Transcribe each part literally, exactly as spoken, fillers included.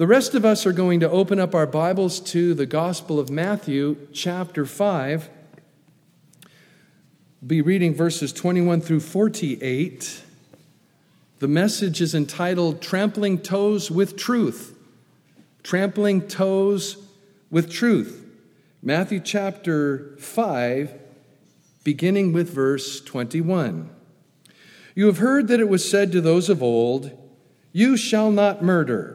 The rest of us are going to open up our Bibles to the Gospel of Matthew, chapter five. Be reading verses twenty-one through forty-eight. The message is entitled, Trampling Toes with Truth. Trampling Toes with Truth. Matthew chapter five, beginning with verse twenty-one. You have heard that it was said to those of old, you shall not murder,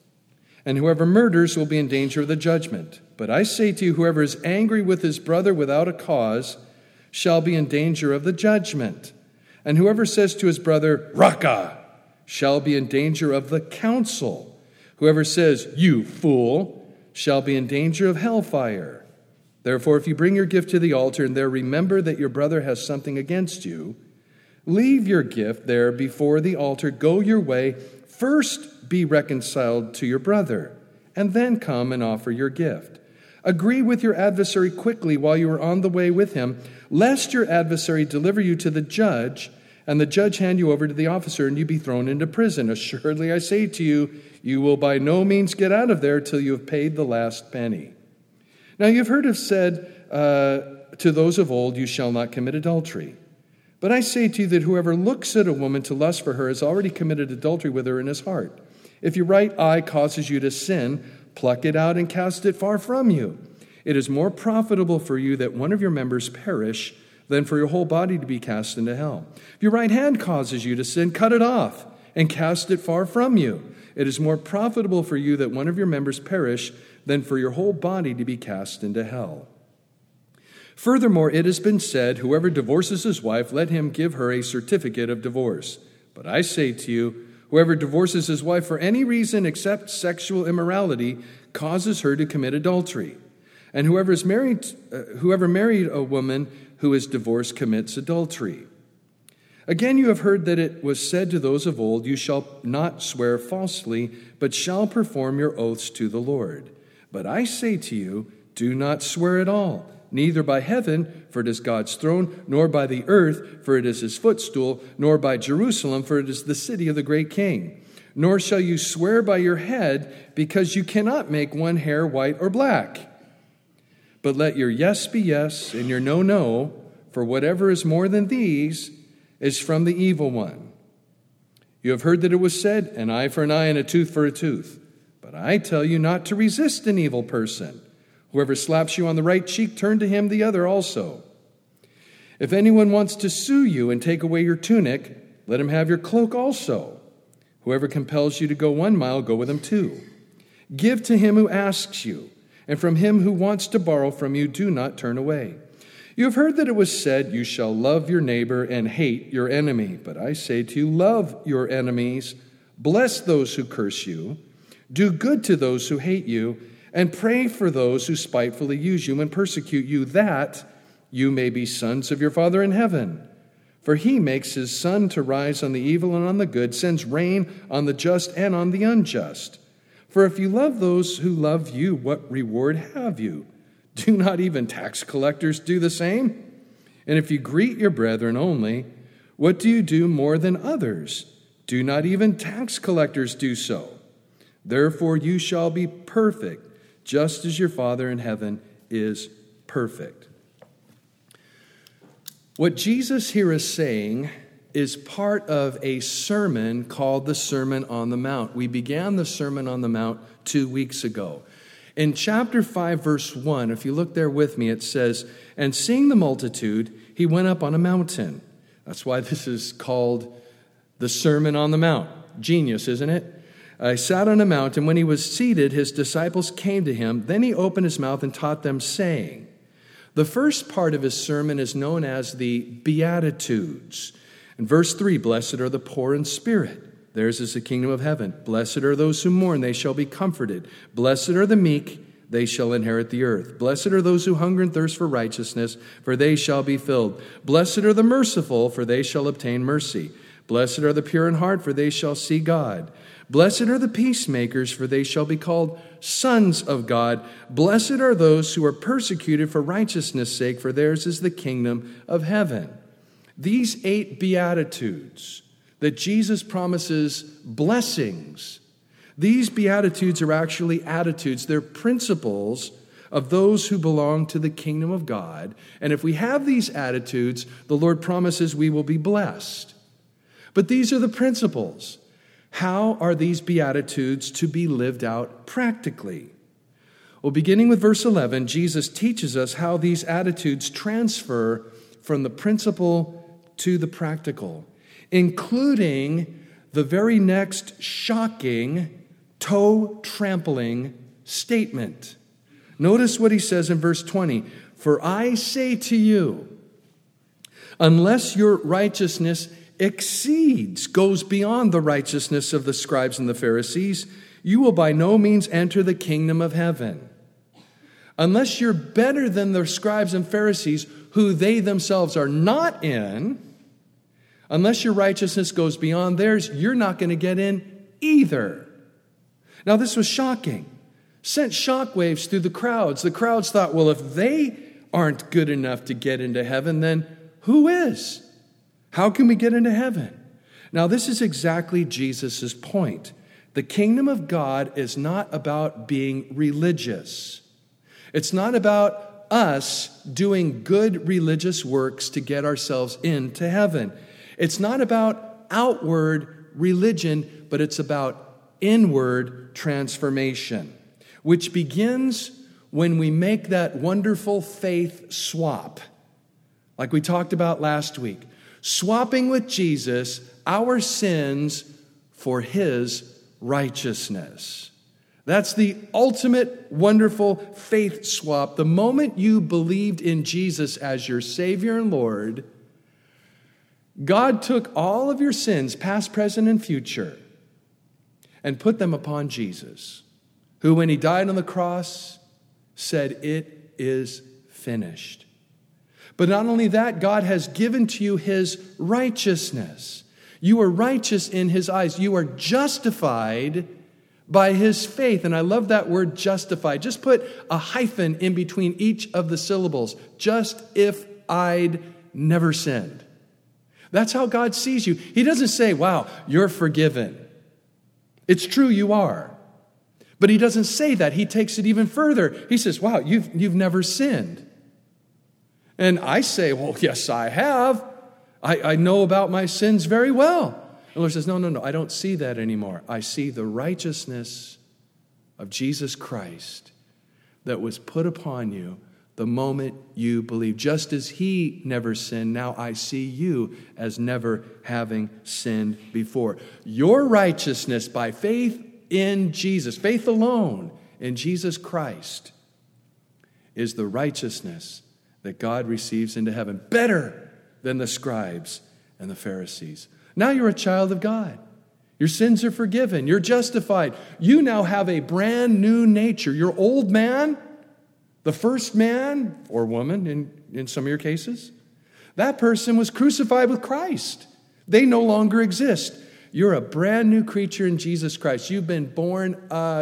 and whoever murders will be in danger of the judgment. But I say to you, whoever is angry with his brother without a cause shall be in danger of the judgment. And whoever says to his brother, Raca, shall be in danger of the council. Whoever says, you fool, shall be in danger of hellfire. Therefore, if you bring your gift to the altar and there remember that your brother has something against you, leave your gift there before the altar, go your way, first be reconciled to your brother, and then come and offer your gift. Agree with your adversary quickly while you are on the way with him, lest your adversary deliver you to the judge, and the judge hand you over to the officer, and you be thrown into prison. Assuredly, I say to you, you will by no means get out of there till you have paid the last penny. Now you've heard it said uh, to those of old, you shall not commit adultery. But I say to you that whoever looks at a woman to lust for her has already committed adultery with her in his heart. If your right eye causes you to sin, pluck it out and cast it far from you. It is more profitable for you that one of your members perish than for your whole body to be cast into hell. If your right hand causes you to sin, cut it off and cast it far from you. It is more profitable for you that one of your members perish than for your whole body to be cast into hell. Furthermore, it has been said, whoever divorces his wife, let him give her a certificate of divorce. But I say to you, whoever divorces his wife for any reason except sexual immorality causes her to commit adultery. And whoever is married, uh, whoever married a woman who is divorced commits adultery. Again, you have heard that it was said to those of old, you shall not swear falsely, but shall perform your oaths to the Lord. But I say to you, do not swear at all, neither by heaven, for it is God's throne, nor by the earth, for it is his footstool, nor by Jerusalem, for it is the city of the great king. Nor shall you swear by your head, because you cannot make one hair white or black. But let your yes be yes, and your no, no, for whatever is more than these is from the evil one. You have heard that it was said, an eye for an eye and a tooth for a tooth. But I tell you not to resist an evil person. Whoever slaps you on the right cheek, turn to him the other also. If anyone wants to sue you and take away your tunic, let him have your cloak also. Whoever compels you to go one mile, go with him two. Give to him who asks you, and from him who wants to borrow from you, do not turn away. You have heard that it was said, you shall love your neighbor and hate your enemy. But I say to you, love your enemies, bless those who curse you, do good to those who hate you, and pray for those who spitefully use you and persecute you, that you may be sons of your Father in heaven. For he makes his sun to rise on the evil and on the good, sends rain on the just and on the unjust. For if you love those who love you, what reward have you? Do not even tax collectors do the same? And if you greet your brethren only, what do you do more than others? Do not even tax collectors do so? Therefore you shall be perfect, just as your Father in heaven is perfect. What Jesus here is saying is part of a sermon called the Sermon on the Mount. We began the Sermon on the Mount two weeks ago. In chapter five, verse one, if you look there with me, it says, and seeing the multitude, he went up on a mountain. That's why this is called the Sermon on the Mount. Genius, isn't it? I sat on a mountain. When he was seated, his disciples came to him. Then he opened his mouth and taught them, saying, the first part of his sermon is known as the Beatitudes. In verse three, blessed are the poor in spirit. Theirs is the kingdom of heaven. Blessed are those who mourn, they shall be comforted. Blessed are the meek, they shall inherit the earth. Blessed are those who hunger and thirst for righteousness, for they shall be filled. Blessed are the merciful, for they shall obtain mercy. Blessed are the pure in heart, for they shall see God. Blessed are the peacemakers, for they shall be called sons of God. Blessed are those who are persecuted for righteousness' sake, for theirs is the kingdom of heaven. These eight Beatitudes that Jesus promises blessings, These Beatitudes are actually attitudes. They're principles of those who belong to the kingdom of God. And if we have these attitudes, the Lord promises we will be blessed. But these are the principles. How are these Beatitudes to be lived out practically? Well, beginning with verse eleven, Jesus teaches us how these attitudes transfer from the principle to the practical, including the very next shocking, toe-trampling statement. Notice what he says in verse twenty. For I say to you, unless your righteousness exceeds, goes beyond the righteousness of the scribes and the Pharisees, you will by no means enter the kingdom of heaven. Unless you're better than the scribes and Pharisees, who they themselves are not in, unless your righteousness goes beyond theirs, you're not going to get in either. Now, this was shocking. Sent shockwaves through the crowds. The crowds thought, well, if they aren't good enough to get into heaven, then who is? How can we get into heaven? Now, this is exactly Jesus' point. The kingdom of God is not about being religious. It's not about us doing good religious works to get ourselves into heaven. It's not about outward religion, but it's about inward transformation, which begins when we make that wonderful faith swap, like we talked about last week. Swapping with Jesus our sins for his righteousness. That's the ultimate wonderful faith swap. The moment you believed in Jesus as your Savior and Lord, God took all of your sins, past, present, and future, and put them upon Jesus, who, when he died on the cross, said, "It is finished." But not only that, God has given to you his righteousness. You are righteous in his eyes. You are justified by his faith. And I love that word justified. Just put a hyphen in between each of the syllables. Just if I'd never sinned. That's how God sees you. He doesn't say, wow, you're forgiven. It's true, you are. But he doesn't say that. He takes it even further. He says, wow, you've, you've never sinned. And I say, well, yes, I have. I, I know about my sins very well. The Lord says, no, no, no, I don't see that anymore. I see the righteousness of Jesus Christ that was put upon you the moment you believe. Just as he never sinned, now I see you as never having sinned before. Your righteousness by faith in Jesus, faith alone in Jesus Christ, is the righteousness that God receives into heaven, better than the scribes and the Pharisees. Now you're a child of God. Your sins are forgiven. You're justified. You now have a brand new nature. Your old man, the first man or woman in, in some of your cases, that person was crucified with Christ. They no longer exist. You're a brand new creature in Jesus Christ. You've been born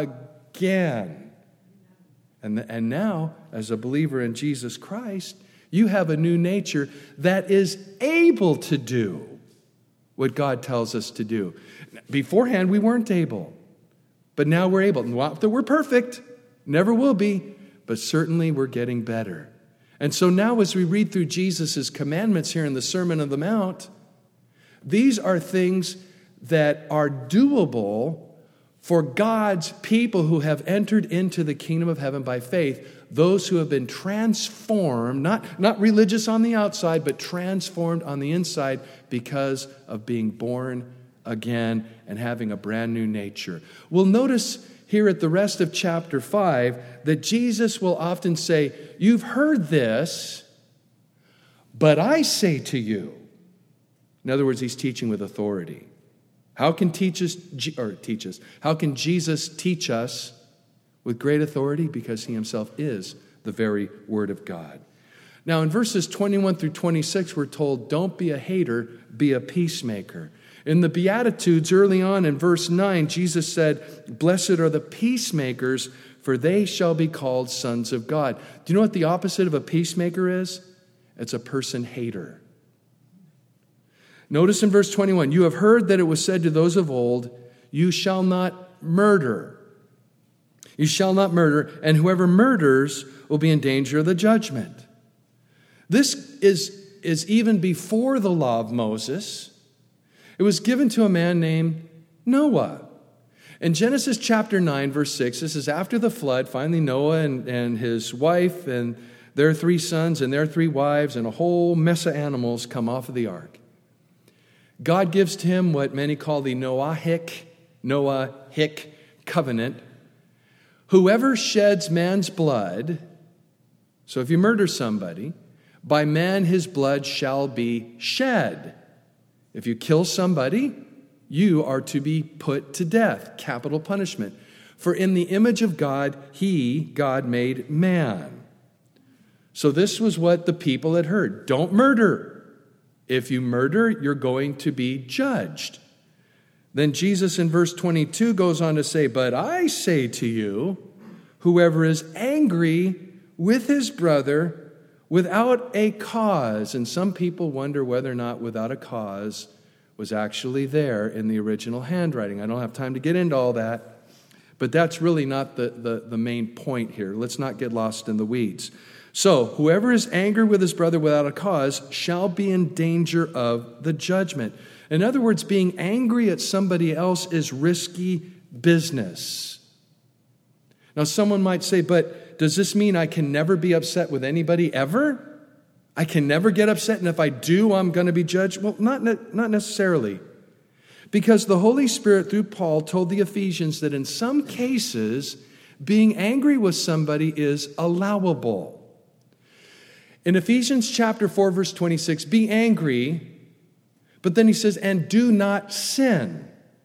again. And, and now, as a believer in Jesus Christ, you have a new nature that is able to do what God tells us to do. Beforehand, we weren't able. But now we're able. Not that we're perfect. Never will be. But certainly we're getting better. And so now as we read through Jesus' commandments here in the Sermon on the Mount, these are things that are doable for God's people who have entered into the kingdom of heaven by faith, those who have been transformed, not, not religious on the outside, but transformed on the inside because of being born again and having a brand new nature. We'll notice here at the rest of chapter five that Jesus will often say, you've heard this, but I say to you. In other words, he's teaching with authority. How can teach us, or teach us, how can Jesus teach us with great authority? Because he himself is the very word of God. Now in verses twenty-one through twenty-six, we're told, don't be a hater, be a peacemaker. In the Beatitudes early on in verse nine, Jesus said, blessed are the peacemakers, for they shall be called sons of God. Do you know what the opposite of a peacemaker is? It's a person hater. Notice in verse twenty-one, you have heard that it was said to those of old, you shall not murder. You shall not murder, and whoever murders will be in danger of the judgment. This is, is even before the law of Moses. It was given to a man named Noah. In Genesis chapter nine, verse six, this is after the flood. Finally, Noah and, and his wife and their three sons and their three wives and a whole mess of animals come off of the ark. God gives to him what many call the Noahic, Noahic covenant. Whoever sheds man's blood, so if you murder somebody, by man his blood shall be shed. If you kill somebody, you are to be put to death, capital punishment. For in the image of God, he, God, made man. So this was what the people had heard. Don't murder. If you murder, you're going to be judged. Then Jesus in verse twenty-two goes on to say, but I say to you, whoever is angry with his brother without a cause, and some people wonder whether or not without a cause was actually there in the original handwriting. I don't have time to get into all that, but that's really not the, the, the main point here. Let's not get lost in the weeds. So, whoever is angry with his brother without a cause shall be in danger of the judgment. In other words, being angry at somebody else is risky business. Now, someone might say, but does this mean I can never be upset with anybody ever? I can never get upset, and if I do, I'm going to be judged? Well, not, not necessarily. Because the Holy Spirit, through Paul, told the Ephesians that in some cases, being angry with somebody is allowable. In Ephesians chapter four, verse twenty-six, be angry, but then he says, and do not sin.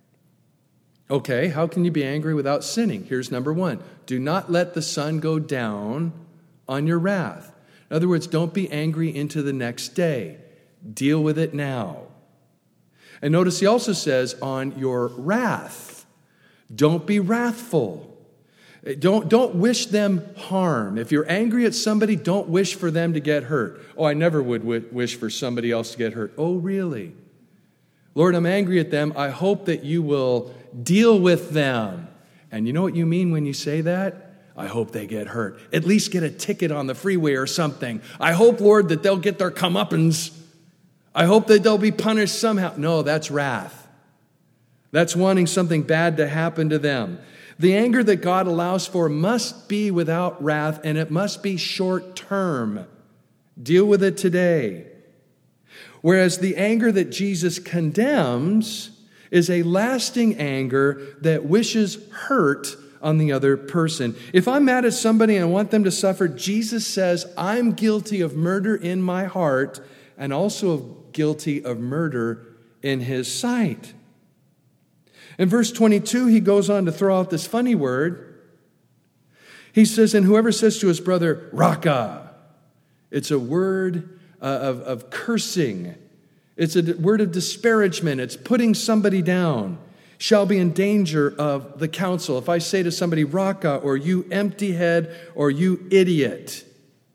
Okay, how can you be angry without sinning? Here's number one. Do not let the sun go down on your wrath. In other words, don't be angry into the next day. Deal with it now. And notice he also says, on your wrath, don't be wrathful. Don't, don't wish them harm. If you're angry at somebody, don't wish for them to get hurt. Oh, I never would w- wish for somebody else to get hurt. Oh, really? Lord, I'm angry at them. I hope that you will deal with them. And you know what you mean when you say that? I hope they get hurt. At least get a ticket on the freeway or something. I hope, Lord, that they'll get their comeuppance. I hope that they'll be punished somehow. No, that's wrath. That's wanting something bad to happen to them. The anger that God allows for must be without wrath, and it must be short term. Deal with it today. Whereas the anger that Jesus condemns is a lasting anger that wishes hurt on the other person. If I'm mad at somebody and I want them to suffer, Jesus says, I'm guilty of murder in my heart and also guilty of murder in his sight. In verse twenty-two, he goes on to throw out this funny word. He says, and whoever says to his brother, Raka, it's a word uh, of, of cursing. It's a word of disparagement. It's putting somebody down. Shall be in danger of the council. If I say to somebody, Raka, or you empty head, or you idiot,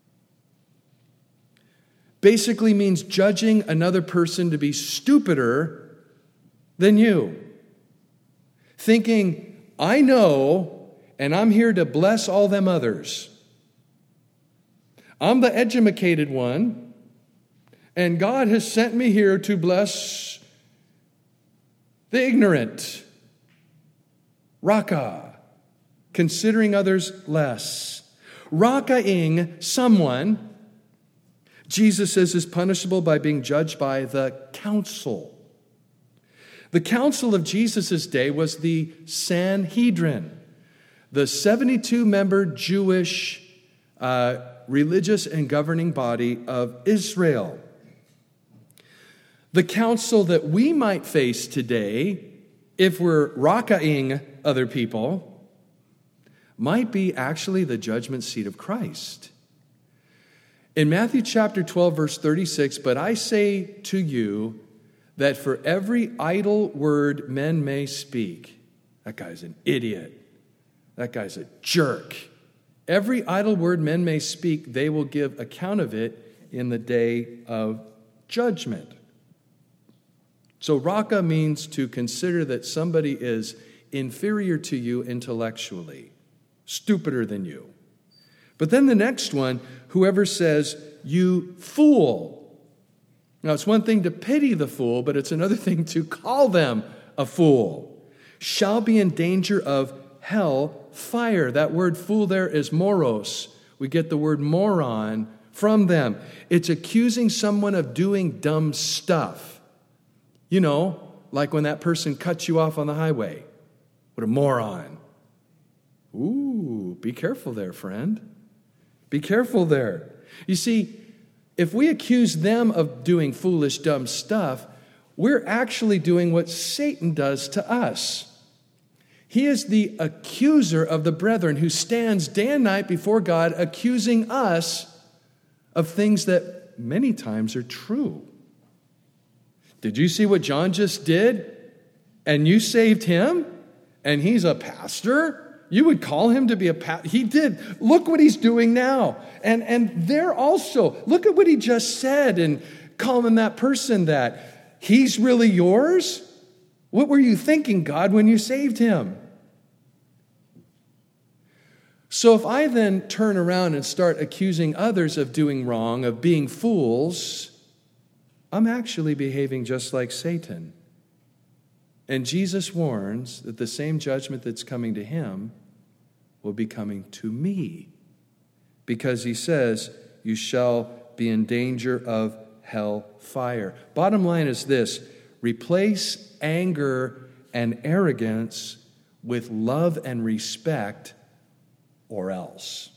basically means judging another person to be stupider than you. Thinking, I know, and I'm here to bless all them others. I'm the educated one, and God has sent me here to bless the ignorant. Raka, considering others less. Raka-ing someone, Jesus says, is punishable by being judged by the council. The council of Jesus' day was the Sanhedrin, the seventy-two member Jewish uh, religious and governing body of Israel. The council that we might face today, if we're Raka-ing other people, might be actually the judgment seat of Christ. In Matthew chapter twelve, verse thirty-six, but I say to you, that for every idle word men may speak, that guy's an idiot, that guy's a jerk. Every idle word men may speak, they will give account of it in the day of judgment. So Raka means to consider that somebody is inferior to you intellectually, stupider than you. But then the next one, whoever says, you fool. Now, it's one thing to pity the fool, but it's another thing to call them a fool, shall be in danger of hell fire. That word fool there is moros. We get the word moron from them. It's accusing someone of doing dumb stuff. You know, like when that person cuts you off on the highway. What a moron. Ooh, be careful there, friend. Be careful there. You see, if we accuse them of doing foolish, dumb stuff, we're actually doing what Satan does to us. He is the accuser of the brethren who stands day and night before God, accusing us of things that many times are true. Did you see what John just did? And you saved him? And he's a pastor? You would call him to be a pastor? He did. Look what he's doing now. And, and there also, look at what he just said and calling that person that. He's really yours? What were you thinking, God, when you saved him? So if I then turn around and start accusing others of doing wrong, of being fools, I'm actually behaving just like Satan. And Jesus warns that the same judgment that's coming to him will be coming to me. Because he says, you shall be in danger of hell fire. Bottom line is this: replace anger and arrogance with love and respect, or else.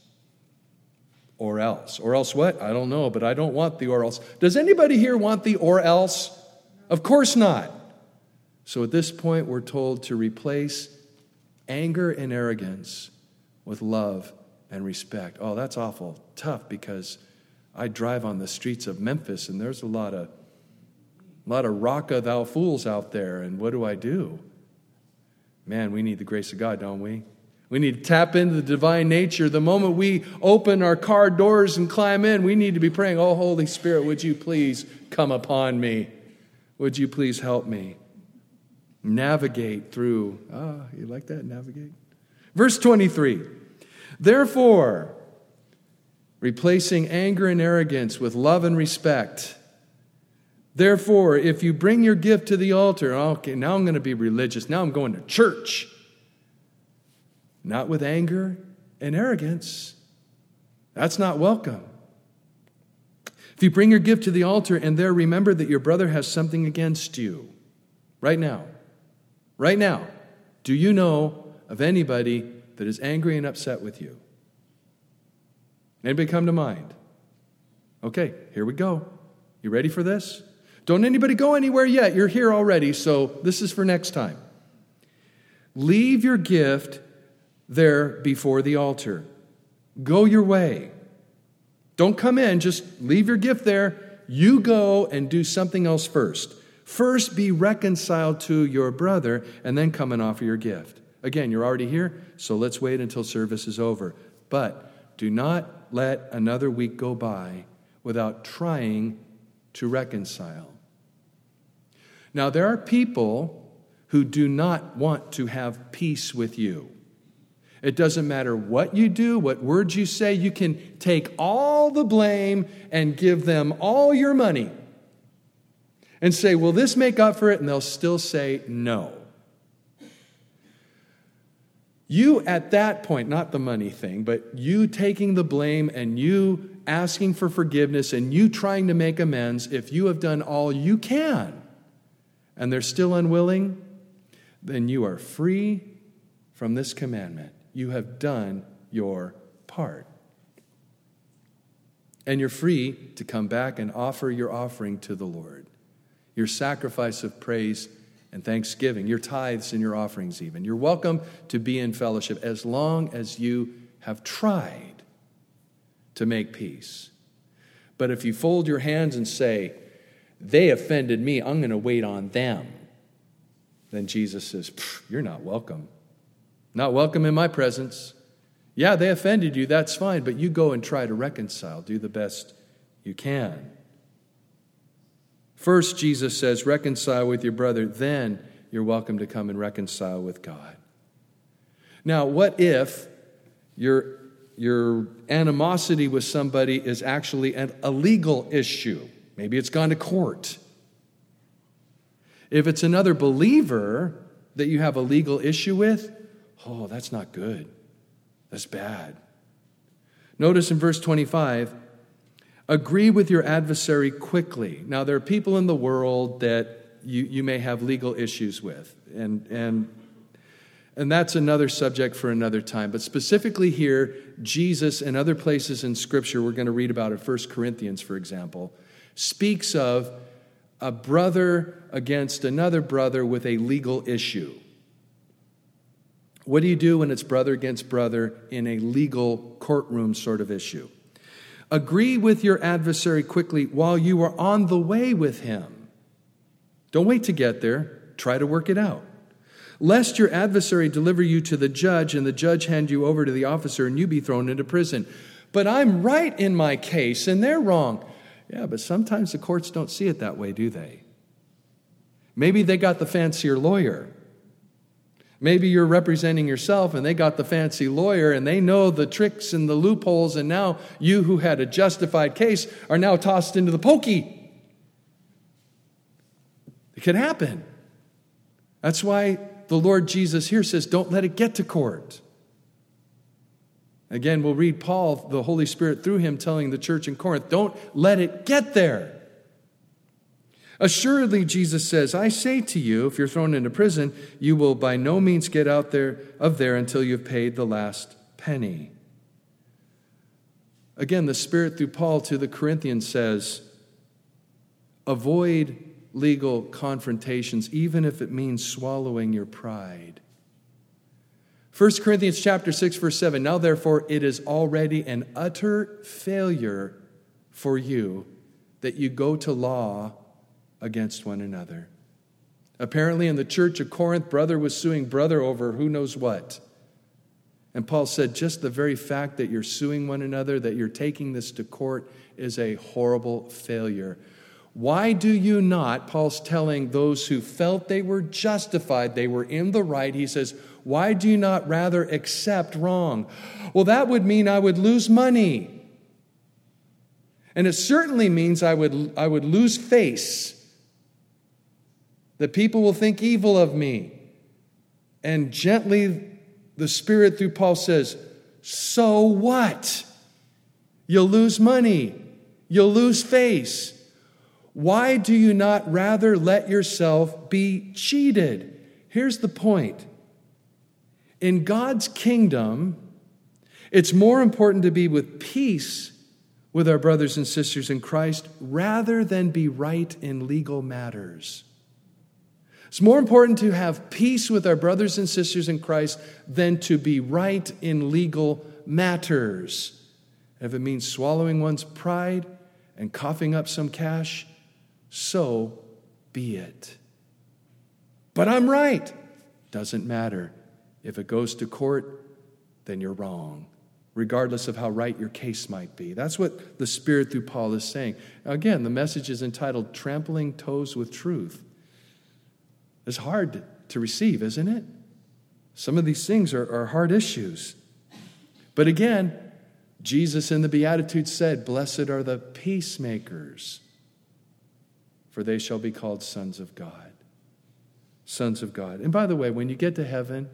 Or else. Or else what? I don't know, but I don't want the or else. Does anybody here want the or else? Of course not. So at this point, we're told to replace anger and arrogance with love and respect. Oh, that's awful tough, because I drive on the streets of Memphis and there's a lot of a lot of rocka thou fools out there, and what do I do? Man, we need the grace of God, don't we? We need to tap into the divine nature. The moment we open our car doors and climb in, we need to be praying, oh, Holy Spirit, would you please come upon me? Would you please help me navigate through? Ah, you like that? Navigate? Verse twenty-three. Therefore, replacing anger and arrogance with love and respect. Therefore, if you bring your gift to the altar, okay, now I'm going to be religious. Now I'm going to church. Not with anger and arrogance. That's not welcome. If you bring your gift to the altar and there remember that your brother has something against you, right now, right now, do you know of anybody that is angry and upset with you? Anybody come to mind? Okay, here we go. You ready for this? Don't anybody go anywhere yet. You're here already, so this is for next time. Leave your gift there before the altar. Go your way. Don't come in, just leave your gift there. You go and do something else first. First, be reconciled to your brother, and then come and offer your gift. Again, you're already here, so let's wait until service is over. But do not let another week go by without trying to reconcile. Now, there are people who do not want to have peace with you. It doesn't matter what you do, what words you say. You can take all the blame and give them all your money and say, will this make up for it? And they'll still say no. You at that point, not the money thing, but you taking the blame and you asking for forgiveness and you trying to make amends, if you have done all you can and they're still unwilling, then you are free from this commandment. You have done your part. And you're free to come back and offer your offering to the Lord. Your sacrifice of praise and thanksgiving, your tithes and your offerings even. You're welcome to be in fellowship as long as you have tried to make peace. But if you fold your hands and say, they offended me, I'm going to wait on them, then Jesus says, you're not welcome. Not welcome in my presence. Yeah, they offended you, that's fine, but you go and try to reconcile. Do the best you can. First, Jesus says, reconcile with your brother, then you're welcome to come and reconcile with God. Now, what if your, your animosity with somebody is actually an, a legal issue? Maybe it's gone to court. If it's another believer that you have a legal issue with, oh, that's not good. That's bad. Notice in verse twenty-five, agree with your adversary quickly. Now, there are people in the world that you, you may have legal issues with, and, and, and that's another subject for another time. But specifically here, Jesus and other places in Scripture, we're going to read about in First Corinthians, for example, speaks of a brother against another brother with a legal issue. What do you do when it's brother against brother in a legal courtroom sort of issue? Agree with your adversary quickly while you are on the way with him. Don't wait to get there. Try to work it out. Lest your adversary deliver you to the judge and the judge hand you over to the officer and you be thrown into prison. But I'm right in my case and they're wrong. Yeah, but sometimes the courts don't see it that way, do they? Maybe they got the fancier lawyer. Maybe you're representing yourself and they got the fancy lawyer and they know the tricks and the loopholes, and now you who had a justified case are now tossed into the pokey. It could happen. That's why the Lord Jesus here says, don't let it get to court. Again, we'll read Paul, the Holy Spirit through him, telling the church in Corinth, don't let it get there. Assuredly, Jesus says, I say to you, if you're thrown into prison, you will by no means get out there of there until you've paid the last penny. Again, the Spirit through Paul to the Corinthians says, avoid legal confrontations, even if it means swallowing your pride. First Corinthians chapter six, verse seven, now therefore it is already an utter failure for you that you go to law against one another. Apparently in the church of Corinth, brother was suing brother over who knows what. And Paul said, just the very fact that you're suing one another, that you're taking this to court, is a horrible failure. Why do you not, Paul's telling those who felt they were justified, they were in the right, he says, why do you not rather accept wrong? Well, that would mean I would lose money. And it certainly means I would, I would lose face. That people will think evil of me. And gently, the Spirit through Paul says, so what? You'll lose money. You'll lose face. Why do you not rather let yourself be cheated? Here's the point. In God's kingdom, it's more important to be with peace with our brothers and sisters in Christ rather than be right in legal matters. It's more important to have peace with our brothers and sisters in Christ than to be right in legal matters. If it means swallowing one's pride and coughing up some cash, so be it. But I'm right. Doesn't matter. If it goes to court, then you're wrong, regardless of how right your case might be. That's what the Spirit through Paul is saying. Again, the message is entitled Trampling Toes with Truth. It's hard to receive, isn't it? Some of these things are, are hard issues. But again, Jesus in the Beatitudes said, blessed are the peacemakers, for they shall be called sons of God. Sons of God. And by the way, when you get to heaven,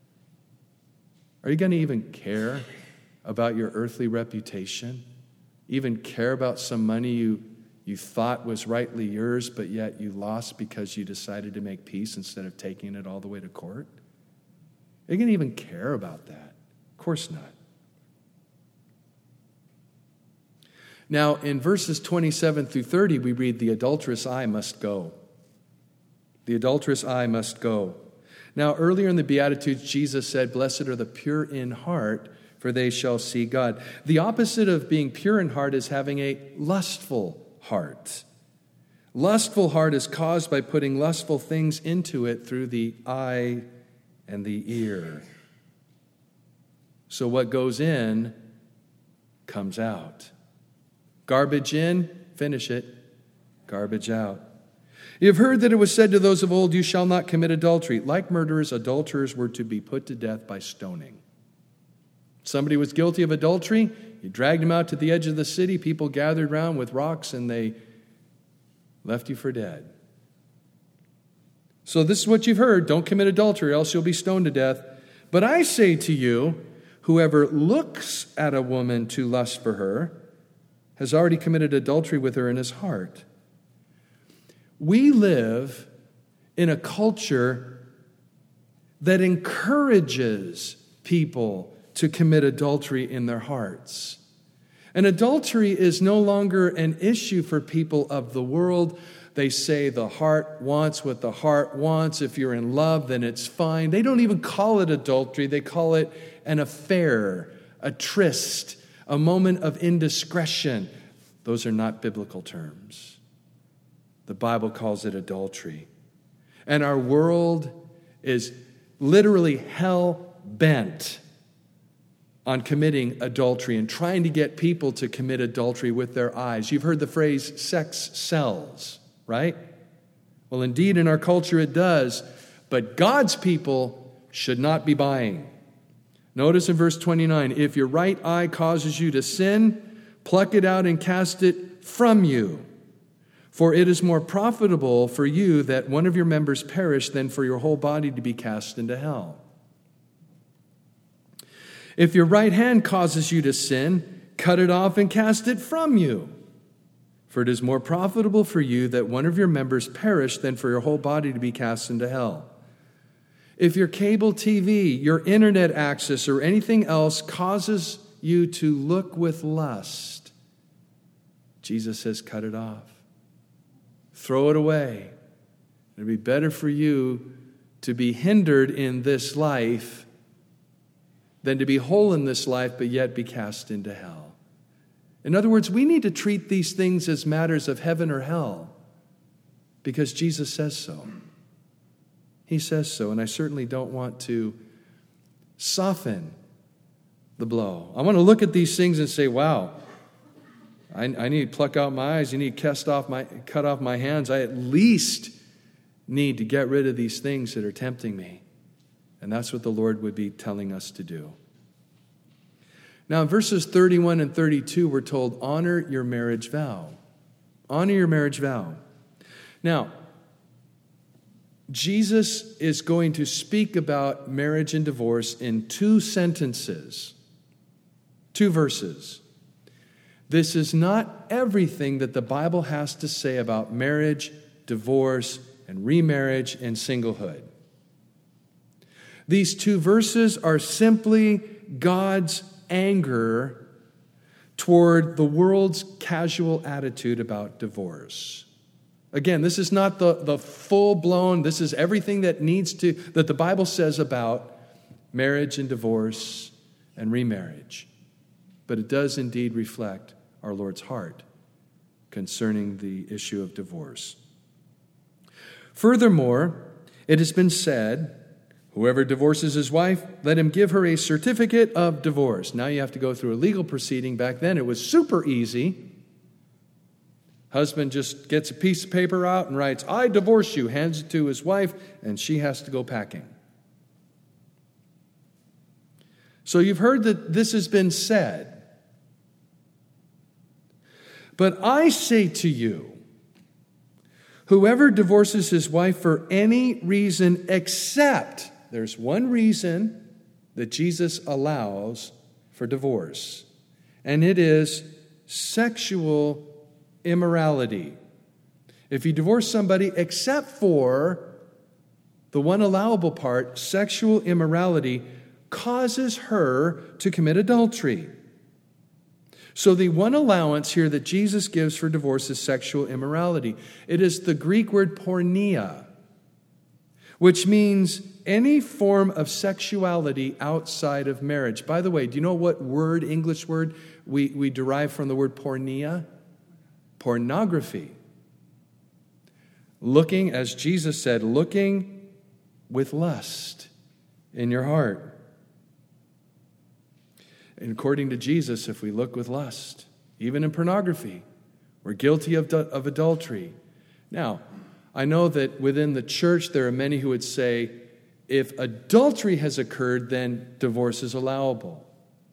are you going to even care about your earthly reputation? Even care about some money you, you thought was rightly yours, but yet you lost because you decided to make peace instead of taking it all the way to court? Are you going to even care about that? Of course not. Now, in verses twenty-seven through thirty, we read, the adulterous eye must go. The adulterous eye must go. Now, earlier in the Beatitudes, Jesus said, blessed are the pure in heart, for they shall see God. The opposite of being pure in heart is having a lustful heart. Lustful heart is caused by putting lustful things into it through the eye and the ear. So what goes in comes out. Garbage in, finish it. Garbage out. You've heard that it was said to those of old, you shall not commit adultery. Like murderers, adulterers were to be put to death by stoning. Somebody was guilty of adultery, you dragged him out to the edge of the city, people gathered around with rocks, and they left you for dead. So this is what you've heard, don't commit adultery, else you'll be stoned to death. But I say to you, whoever looks at a woman to lust for her has already committed adultery with her in his heart. We live in a culture that encourages people to commit adultery in their hearts. And adultery is no longer an issue for people of the world. They say the heart wants what the heart wants. If you're in love, then it's fine. They don't even call it adultery. They call it an affair, a tryst, a moment of indiscretion. Those are not biblical terms. The Bible calls it adultery. And our world is literally hell-bent on committing adultery and trying to get people to commit adultery with their eyes. You've heard the phrase, sex sells, right? Well, indeed, in our culture it does, but God's people should not be buying. Notice in verse twenty-nine, if your right eye causes you to sin, pluck it out and cast it from you. For it is more profitable for you that one of your members perish than for your whole body to be cast into hell. If your right hand causes you to sin, cut it off and cast it from you. For it is more profitable for you that one of your members perish than for your whole body to be cast into hell. If your cable T V, your internet access, or anything else causes you to look with lust, Jesus says, cut it off. Throw it away. It'd be better for you to be hindered in this life than to be whole in this life, but yet be cast into hell. In other words, we need to treat these things as matters of heaven or hell because Jesus says so. He says so, and I certainly don't want to soften the blow. I want to look at these things and say, wow, I, I need to pluck out my eyes. I need to cast off my, cut off my hands. I at least need to get rid of these things that are tempting me. And that's what the Lord would be telling us to do. Now, in verses thirty-one and thirty-two, we're told, honor your marriage vow. Honor your marriage vow. Now, Jesus is going to speak about marriage and divorce in two sentences, two verses. This is not everything that the Bible has to say about marriage, divorce, and remarriage and singlehood. These two verses are simply God's anger toward the world's casual attitude about divorce. Again, this is not the, the full-blown, this is everything that needs to, that the Bible says about marriage and divorce and remarriage. But it does indeed reflect our Lord's heart concerning the issue of divorce. Furthermore, it has been said, whoever divorces his wife, let him give her a certificate of divorce. Now you have to go through a legal proceeding. Back then it was super easy. Husband just gets a piece of paper out and writes, I divorce you, hands it to his wife, and she has to go packing. So you've heard that this has been said. But I say to you, whoever divorces his wife for any reason except, there's one reason that Jesus allows for divorce, and it is sexual immorality. If you divorce somebody except for the one allowable part, sexual immorality causes her to commit adultery. So the one allowance here that Jesus gives for divorce is sexual immorality. It is the Greek word porneia, which means any form of sexuality outside of marriage. By the way, do you know what word, English word, we, we derive from the word porneia? Pornography. Looking, as Jesus said, looking with lust in your heart. And according to Jesus, if we look with lust, even in pornography, we're guilty of, of adultery. Now, I know that within the church there are many who would say, if adultery has occurred, then divorce is allowable.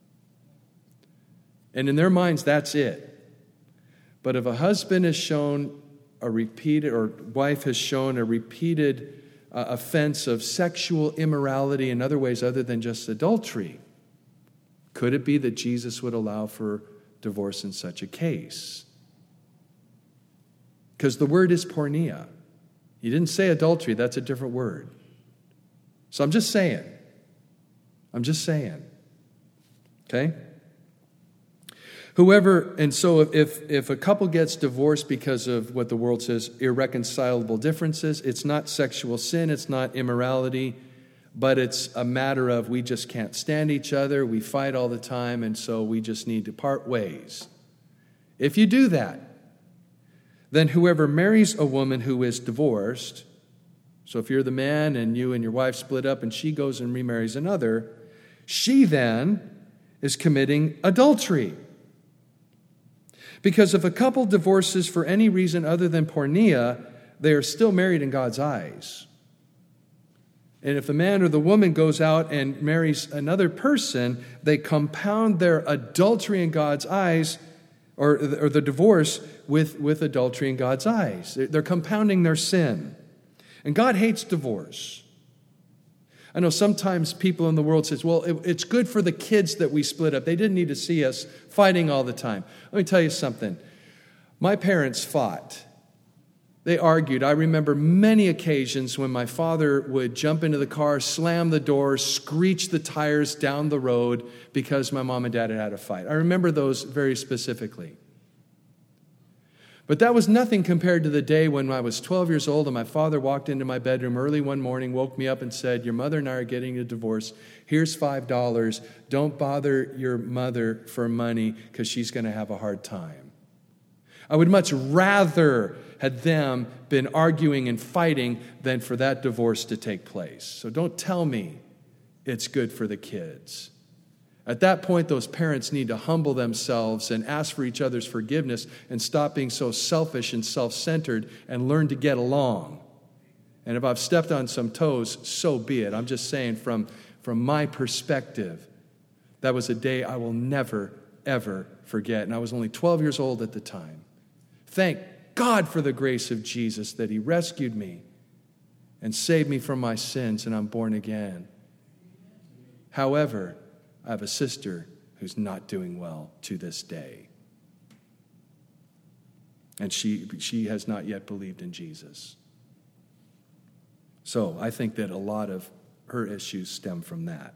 And in their minds, that's it. But if a husband has shown a repeated, or wife has shown a repeated uh, offense of sexual immorality in other ways other than just adultery, could it be that Jesus would allow for divorce in such a case? Because the word is porneia. He didn't say adultery, that's a different word. So I'm just saying. I'm just saying. Okay? Whoever, and so if, if a couple gets divorced because of what the world says, irreconcilable differences, it's not sexual sin, it's not immorality, but it's a matter of we just can't stand each other, we fight all the time, and so we just need to part ways. If you do that, then whoever marries a woman who is divorced, so if you're the man and you and your wife split up and she goes and remarries another, she then is committing adultery. Because if a couple divorces for any reason other than porneia, they are still married in God's eyes. And if the man or the woman goes out and marries another person, they compound their adultery in God's eyes, or, or the divorce with, with adultery in God's eyes. They're compounding their sin. And God hates divorce. I know sometimes people in the world says, well, it, it's good for the kids that we split up. They didn't need to see us fighting all the time. Let me tell you something. My parents fought. They argued. I remember many occasions when my father would jump into the car, slam the door, screech the tires down the road because my mom and dad had had a fight. I remember those very specifically. But that was nothing compared to the day when I was twelve years old and my father walked into my bedroom early one morning, woke me up and said, your mother and I are getting a divorce. Here's five dollars. Don't bother your mother for money because she's going to have a hard time. I would much rather had them been arguing and fighting than for that divorce to take place. So don't tell me it's good for the kids. At that point, those parents need to humble themselves and ask for each other's forgiveness and stop being so selfish and self-centered and learn to get along. And if I've stepped on some toes, so be it. I'm just saying from, from my perspective, that was a day I will never, ever forget. And I was only twelve years old at the time. Thank God for the grace of Jesus that He rescued me and saved me from my sins, and I'm born again. However, I have a sister who's not doing well to this day. And she, she has not yet believed in Jesus. So I think that a lot of her issues stem from that.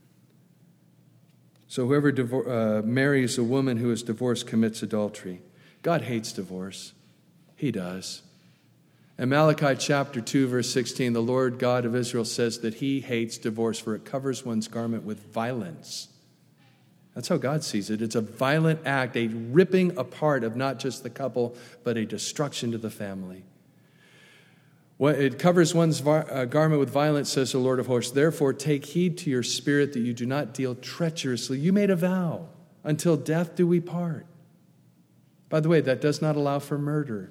So whoever divor- uh, marries a woman who is divorced commits adultery. God hates divorce. He does. In Malachi chapter two, verse sixteen, the Lord God of Israel says that He hates divorce, for it covers one's garment with violence. That's how God sees it. It's a violent act, a ripping apart of not just the couple, but a destruction to the family. Well, it covers one's var- uh, garment with violence, says the Lord of hosts. Therefore, take heed to your spirit that you do not deal treacherously. You made a vow. Until death do we part. By the way, that does not allow for murder.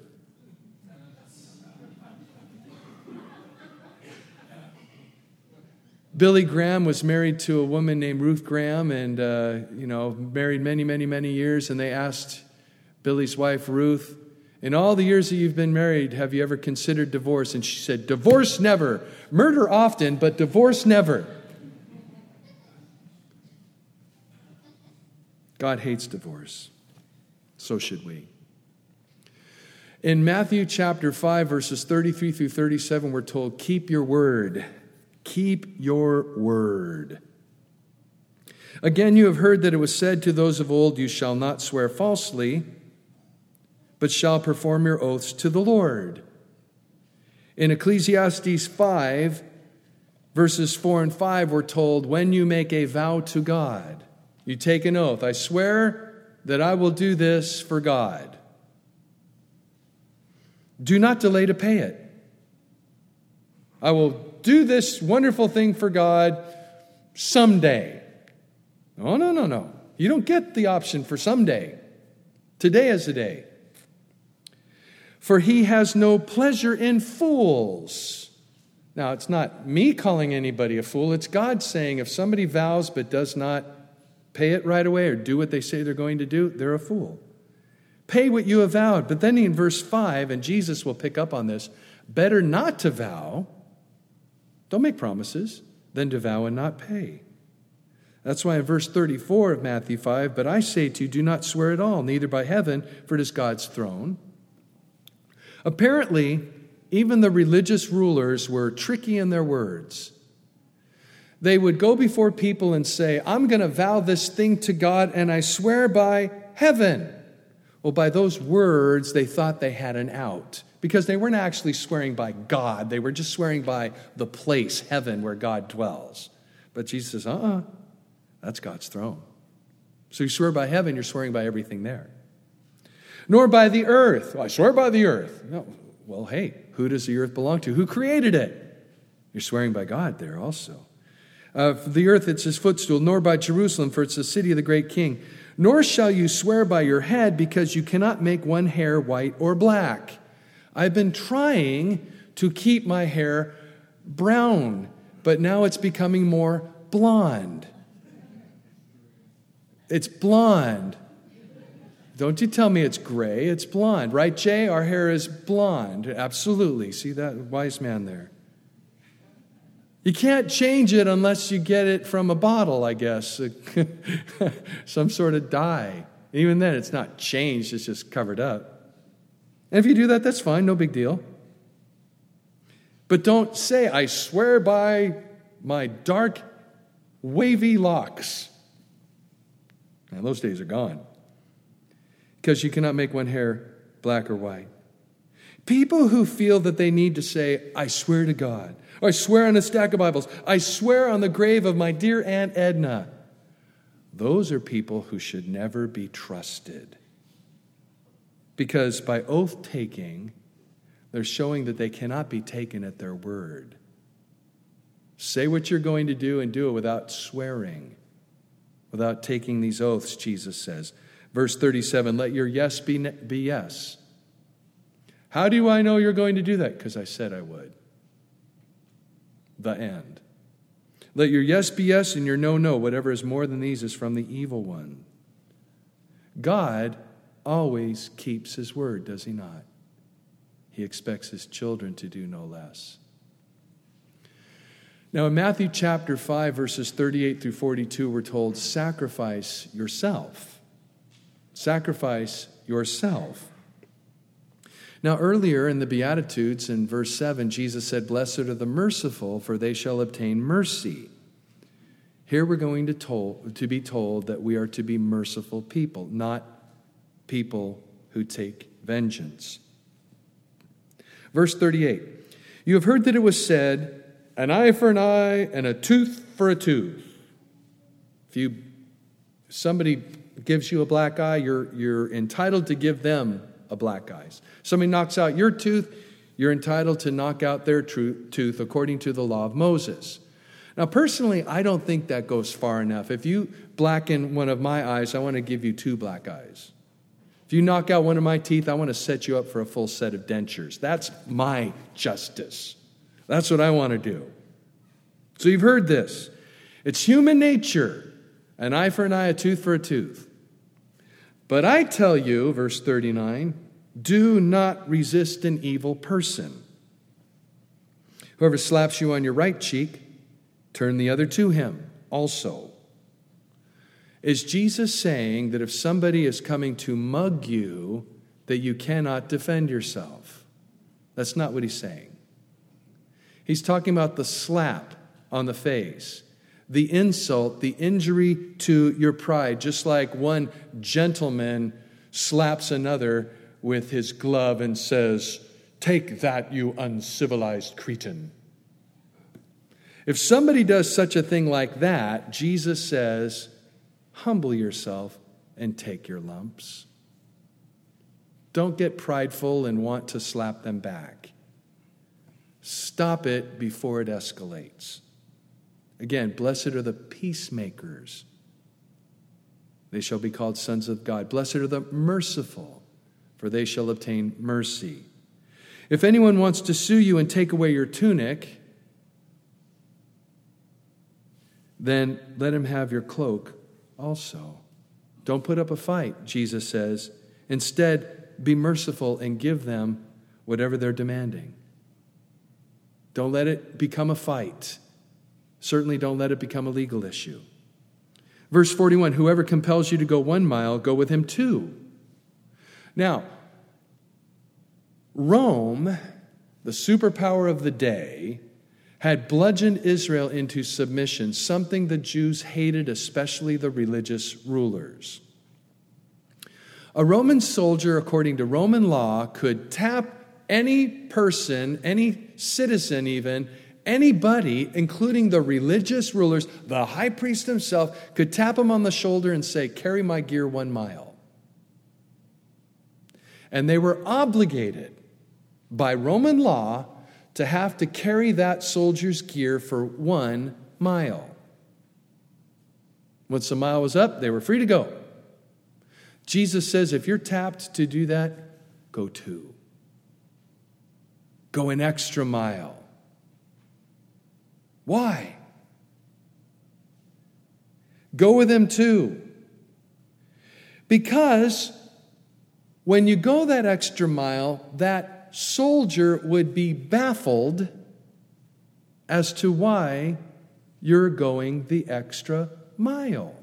Billy Graham was married to a woman named Ruth Graham and, uh, you know, married many, many, many years. And they asked Billy's wife, Ruth, in all the years that you've been married, have you ever considered divorce? And she said, divorce never. Murder often, but divorce never. God hates divorce. So should we. In Matthew chapter five, verses thirty-three through thirty-seven, we're told, keep your word. Keep your word. Again, you have heard that it was said to those of old, you shall not swear falsely, but shall perform your oaths to the Lord. In Ecclesiastes five, verses four and five, we're told, when you make a vow to God, you take an oath. I swear that I will do this for God. Do not delay to pay it. I will do this wonderful thing for God someday. No, no, no, no. You don't get the option for someday. Today is the day. For he has no pleasure in fools. Now, it's not me calling anybody a fool. It's God saying if somebody vows but does not pay it right away or do what they say they're going to do, they're a fool. Pay what you have vowed. But then in verse five, and Jesus will pick up on this, better not to vow, don't make promises, than to vow and not pay. That's why in verse thirty-four of Matthew five, but I say to you, do not swear at all, neither by heaven, for it is God's throne. Apparently, even the religious rulers were tricky in their words. They would go before people and say, I'm going to vow this thing to God, and I swear by heaven. Well, by those words, they thought they had an out, because they weren't actually swearing by God. They were just swearing by the place, heaven, where God dwells. But Jesus says, uh-uh, that's God's throne. So you swear by heaven, you're swearing by everything there. Nor by the earth. Well, I swear by the earth. No. Well, hey, who does the earth belong to? Who created it? You're swearing by God there also. Uh, for the earth, it's his footstool. Nor by Jerusalem, for it's the city of the great king. Nor shall you swear by your head, because you cannot make one hair white or black. I've been trying to keep my hair brown, but now it's becoming more blonde. It's blonde. Don't you tell me it's gray, it's blonde. Right, Jay? Our hair is blonde. Absolutely. See that wise man there. You can't change it unless you get it from a bottle, I guess. Some sort of dye. Even then, it's not changed, it's just covered up. And if you do that, that's fine, no big deal. But don't say, I swear by my dark, wavy locks. Now, those days are gone. Because you cannot make one hair black or white. People who feel that they need to say, I swear to God, or I swear on a stack of Bibles, I swear on the grave of my dear Aunt Edna, those are people who should never be trusted. Because by oath-taking, they're showing that they cannot be taken at their word. Say what you're going to do and do it without swearing, without taking these oaths, Jesus says. Verse thirty-seven, let your yes be, be yes. How do I know you're going to do that? Because I said I would. The end. Let your yes be yes and your no, no. Whatever is more than these is from the evil one. God always keeps his word, does he not? He expects his children to do no less. Now in Matthew chapter five, verses thirty-eight through forty-two, we're told, sacrifice yourself. Sacrifice yourself. Now, earlier in the Beatitudes, in verse seven, Jesus said, blessed are the merciful, for they shall obtain mercy. Here we're going to, told, to be told that we are to be merciful people, not people who take vengeance. Verse thirty-eight, you have heard that it was said, an eye for an eye and a tooth for a tooth. If you, somebody gives you a black eye, you're, you're entitled to give them a black eye. Somebody knocks out your tooth, you're entitled to knock out their tru- tooth according to the law of Moses. Now, personally, I don't think that goes far enough. If you blacken one of my eyes, I want to give you two black eyes. If you knock out one of my teeth, I want to set you up for a full set of dentures. That's my justice. That's what I want to do. So you've heard this. It's human nature. An eye for an eye, a tooth for a tooth. But I tell you, verse thirty-nine, do not resist an evil person. Whoever slaps you on your right cheek, turn the other to him also. Is Jesus saying that if somebody is coming to mug you, that you cannot defend yourself? That's not what he's saying. He's talking about the slap on the face, the insult, the injury to your pride, just like one gentleman slaps another with his glove and says, take that, you uncivilized Cretan. If somebody does such a thing like that, Jesus says, humble yourself and take your lumps. Don't get prideful and want to slap them back. Stop it before it escalates. Again, blessed are the peacemakers. They shall be called sons of God. Blessed are the merciful, for they shall obtain mercy. If anyone wants to sue you and take away your tunic, then let him have your cloak also. Don't put up a fight, Jesus says. Instead, be merciful and give them whatever they're demanding. Don't let it become a fight. Certainly don't let it become a legal issue. Verse forty-one, whoever compels you to go one mile, go with him two. Now, Rome, the superpower of the day, had bludgeoned Israel into submission, something the Jews hated, especially the religious rulers. A Roman soldier, according to Roman law, could tap any person, any citizen even, anybody, including the religious rulers, the high priest himself, could tap him on the shoulder and say, carry my gear one mile. And they were obligated by Roman law to have to carry that soldier's gear for one mile. Once the mile was up, they were free to go. Jesus says, if you're tapped to do that, go two. Go an extra mile. Why? Go with him too. Because when you go that extra mile, that soldier would be baffled as to why you're going the extra mile.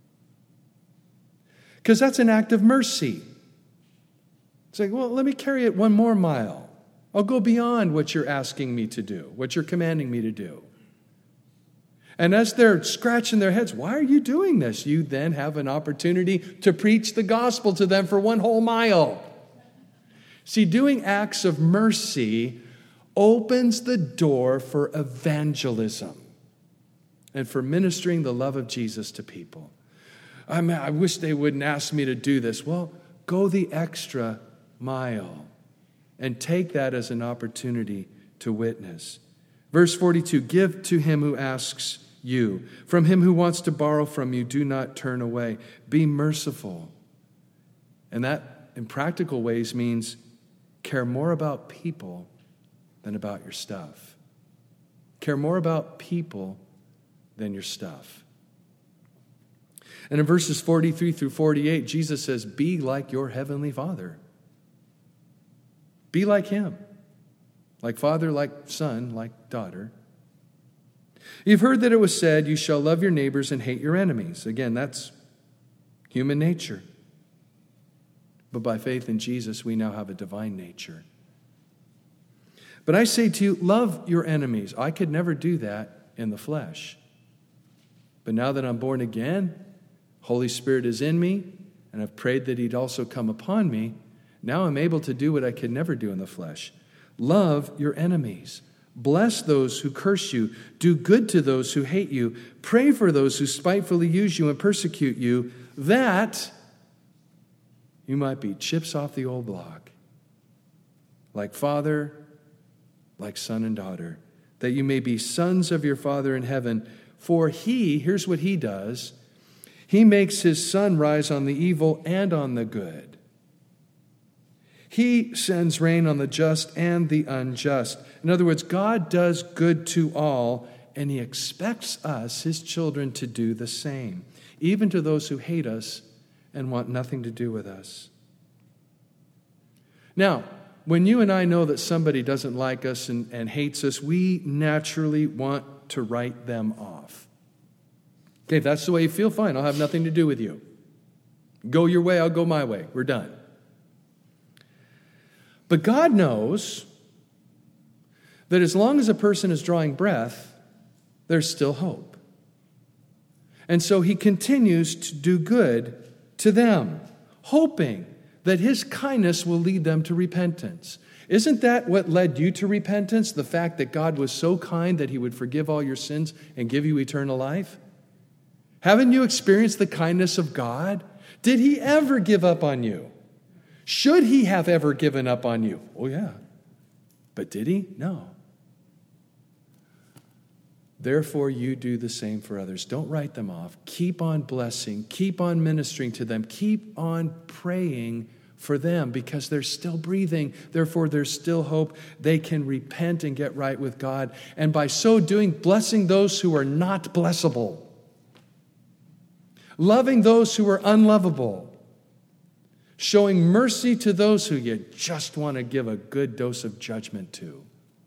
Because that's an act of mercy. It's like, well, let me carry it one more mile. I'll go beyond what you're asking me to do, what you're commanding me to do. And as they're scratching their heads, why are you doing this? You then have an opportunity to preach the gospel to them for one whole mile. See, doing acts of mercy opens the door for evangelism and for ministering the love of Jesus to people. I mean, I wish they wouldn't ask me to do this. Well, go the extra mile and take that as an opportunity to witness. Verse forty-two, give to him who asks you. From him who wants to borrow from you, do not turn away. Be merciful. And that, in practical ways, means care more about people than about your stuff. Care more about people than your stuff. And in verses forty-three through forty-eight, Jesus says, be like your heavenly Father. Be like him. Like father, like son, like daughter. You've heard that it was said, you shall love your neighbors and hate your enemies. Again, that's human nature. But by faith in Jesus, we now have a divine nature. But I say to you, love your enemies. I could never do that in the flesh. But now that I'm born again, Holy Spirit is in me, and I've prayed that he'd also come upon me. Now I'm able to do what I could never do in the flesh. Love your enemies. Bless those who curse you. Do good to those who hate you. Pray for those who spitefully use you and persecute you, that you might be chips off the old block, like father, like son and daughter, that you may be sons of your Father in heaven. For he, here's what he does, he makes his sun rise on the evil and on the good. He sends rain on the just and the unjust. In other words, God does good to all, and he expects us, his children, to do the same, even to those who hate us and want nothing to do with us. Now, when you and I know that somebody doesn't like us and, and hates us, we naturally want to write them off. Okay, if that's the way you feel, fine, I'll have nothing to do with you. Go your way, I'll go my way. We're done. But God knows that as long as a person is drawing breath, there's still hope. And so he continues to do good to them, hoping that his kindness will lead them to repentance. Isn't that what led you to repentance? The fact that God was so kind that he would forgive all your sins and give you eternal life? Haven't you experienced the kindness of God? Did he ever give up on you? Should he have ever given up on you? Oh, yeah. But did he? No. Therefore, you do the same for others. Don't write them off. Keep on blessing. Keep on ministering to them. Keep on praying for them because they're still breathing. Therefore, there's still hope. They can repent and get right with God. And by so doing, blessing those who are not blessable. Loving those who are unlovable. Showing mercy to those who you just want to give a good dose of judgment to.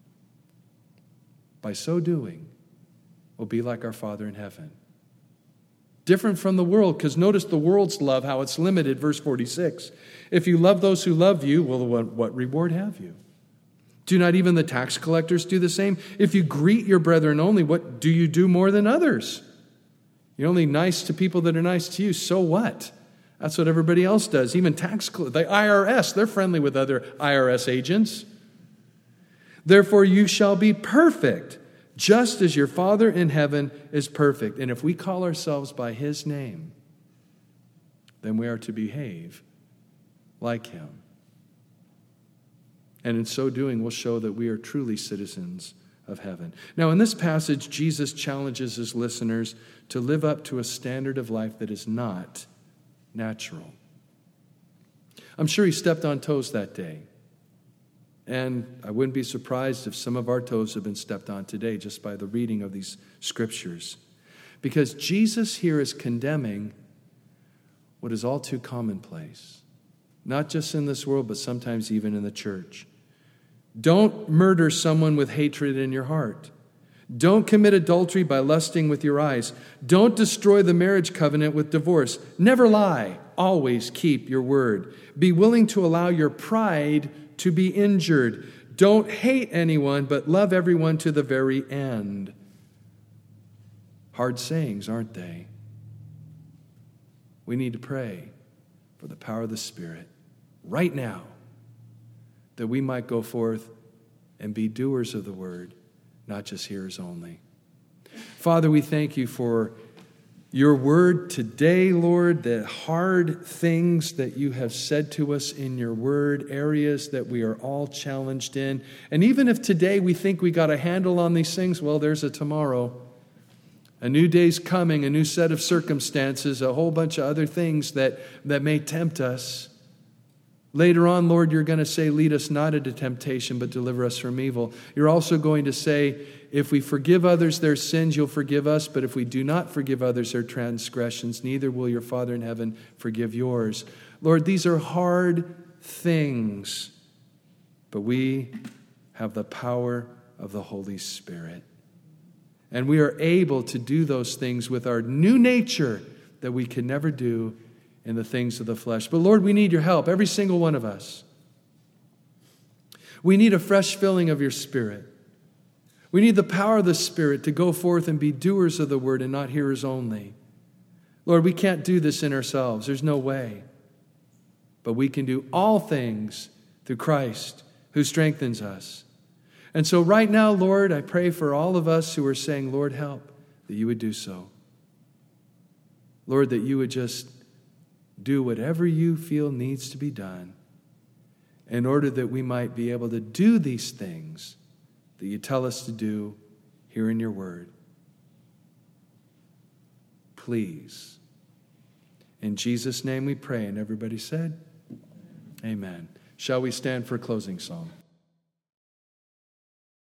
By so doing, we'll be like our Father in heaven. Different from the world, because notice the world's love, how it's limited, verse forty-six. If you love those who love you, well, what, what reward have you? Do not even the tax collectors do the same? If you greet your brethren only, what do you do more than others? You're only nice to people that are nice to you, so what? That's what everybody else does. Even tax the I R S, they're friendly with other I R S agents. Therefore you shall be perfect, just as your Father in heaven is perfect. And if we call ourselves by his name, then we are to behave like him. And in so doing, we'll show that we are truly citizens of heaven. Now, in this passage, Jesus challenges his listeners to live up to a standard of life that is not natural. I'm sure he stepped on toes that day. And I wouldn't be surprised if some of our toes have been stepped on today just by the reading of these scriptures. Because Jesus here is condemning what is all too commonplace. Not just in this world, but sometimes even in the church. Don't murder someone with hatred in your heart. Don't commit adultery by lusting with your eyes. Don't destroy the marriage covenant with divorce. Never lie. Always keep your word. Be willing to allow your pride to be injured. Don't hate anyone, but love everyone to the very end. Hard sayings, aren't they? We need to pray for the power of the Spirit right now, that we might go forth and be doers of the word, not just hearers only. Father, we thank you for your word today, Lord, the hard things that you have said to us in your word, areas that we are all challenged in. And even if today we think we got a handle on these things, well, there's a tomorrow. A new day's coming, a new set of circumstances, a whole bunch of other things that, that may tempt us. Later on, Lord, you're going to say, lead us not into temptation, but deliver us from evil. You're also going to say, if we forgive others their sins, you'll forgive us. But if we do not forgive others their transgressions, neither will your Father in heaven forgive yours. Lord, these are hard things, but we have the power of the Holy Spirit. And we are able to do those things with our new nature that we can never do in the things of the flesh. But Lord, we need your help, every single one of us. We need a fresh filling of your Spirit. We need the power of the Spirit to go forth and be doers of the word and not hearers only. Lord, we can't do this in ourselves. There's no way. But we can do all things through Christ who strengthens us. And so right now, Lord, I pray for all of us who are saying, Lord, help, that you would do so. Lord, that you would just do whatever you feel needs to be done in order that we might be able to do these things that you tell us to do here in your word. Please. In Jesus' name we pray. And everybody said, amen. Shall we stand for a closing song?